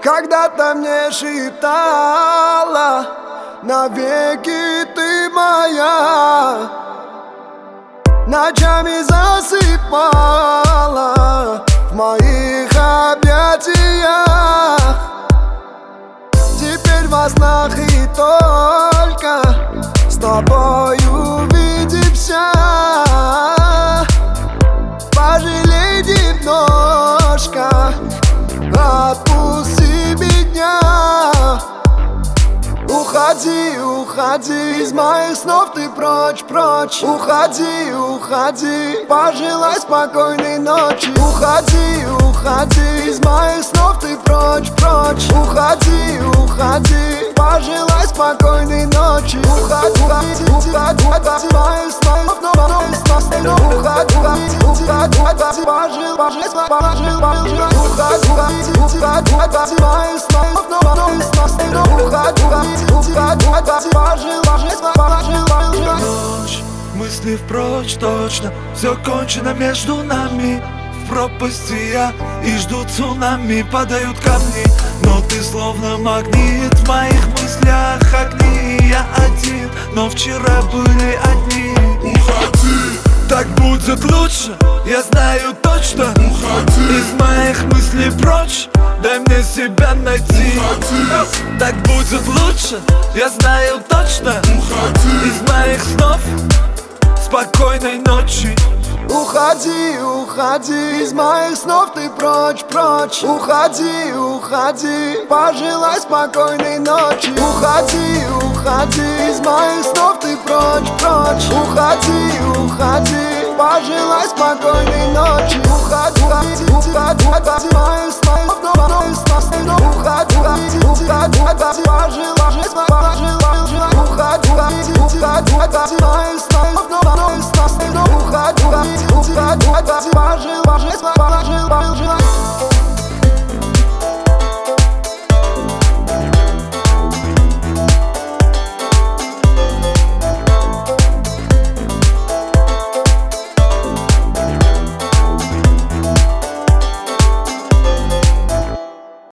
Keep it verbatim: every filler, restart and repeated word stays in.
когда-то мне шептала: навеки ты моя. Ночами засыпала в моих объятиях. Теперь во снах и только с тобой увидимся. Пожалей немножко, отпусти меня. Уходи, уходи, из моих снов ты прочь, прочь. Уходи, уходи, пожелай спокойной ночи. Уходи, уходи, из моих снов ты прочь, прочь. Уходи, уходи, пожелай спокойной ночи. Уходи, уходи, уходи, из моих снов, но уходи, уходи, уходи, пожелай, пожелай, пожелай, пожелай. Уходи, уходи, уходи, из моих снов, но уходи, уходи. Ночь, мысли впрочь, точно все кончено между нами. В пропасти я и жду цунами. Падают камни, но ты словно магнит. В моих мыслях огни. Я один, но вчера были одни. Уходи, так будет лучше, я знаю точно. уходи, из моих мыслей прочь, дай мне себя найти. уходи, так будет лучше, я знаю точно. уходи, из моих снов спокойной ночи. Уходи, уходи, из моих снов ты прочь, прочь. Уходи, уходи, пожелай спокойной ночи. Уходи, уходи, из моих снов ты прочь, прочь. Уходи, уходи, пожелай спокойной ночи. Уходи, уходи, уходи, из моих снов, но уходи, уходи, уходи, пожелай, пожелай, уходи, уходи, уходи, из моих снов, но уходи, уходи, уходи, пожелай.